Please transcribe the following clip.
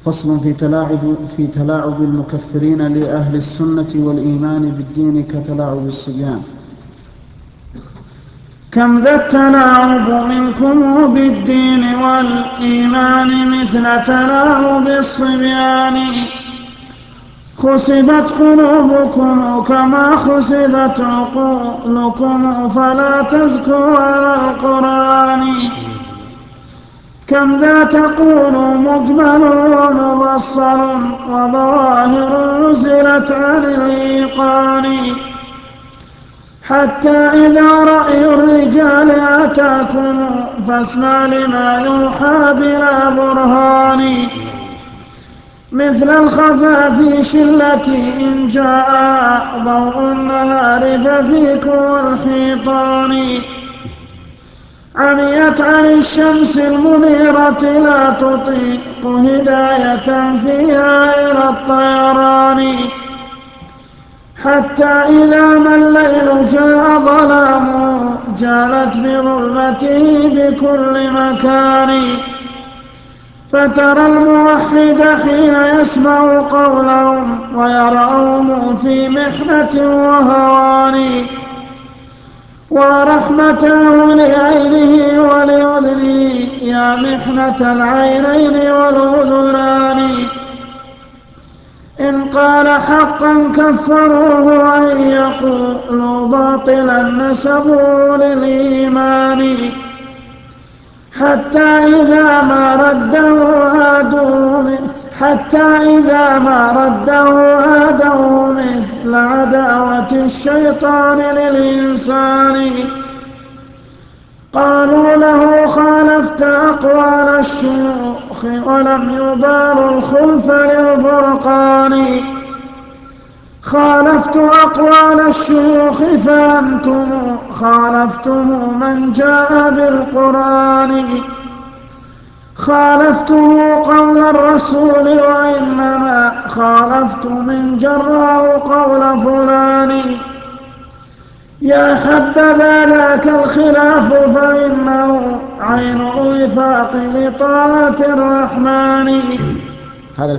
فصل في تلاعب المكفرين لأهل السنة والإيمان بالدين كتلاعب الصبيان. كم ذا التلاعب منكم بالدين والإيمان مثل تلاعب الصبيان. خسبت قلوبكم كما خسبت عقولكم فلا تزكوا على القرآن. كم ذا تقول مجمل ومبصر وظواهر نزلت عن الإيقان. حتى إذا رأي الرجال أتاكم فاسمع لما يوحى بلا برهان. مثل الخفافيش التي إن جاء ضوء النهار ففيكم الحيطان. عميت عن الشمس المنيرة لا تطيق هداية فيها إلى الطيران. حتى إذا ما الليل جاء ظلامه جالت بظلمته بكل مكان. فترى الموحد حين يسمع قولهم ويرون في محنة وهوان. ورحمته لعينه ولأذنه يا محنة العينين والأذنان. إن قال حقا كفروه وإن يقولوا باطلا نسبوا للإيمان. حتى إذا ما رده مثل عداوة الشيطان للإنسان. قالوا له خالفت أقوال الشيوخ ولم يبال الخلف للفرقان. خالفت أقوال الشيوخ فأنتم خالفتم من جاء بالقرآن. خالفته قول الرسول وإنما خالفت من جراه قول فلان. يا حبذا ذاك الخلاف فإنه عين الوفاق لطاعة الرحمن.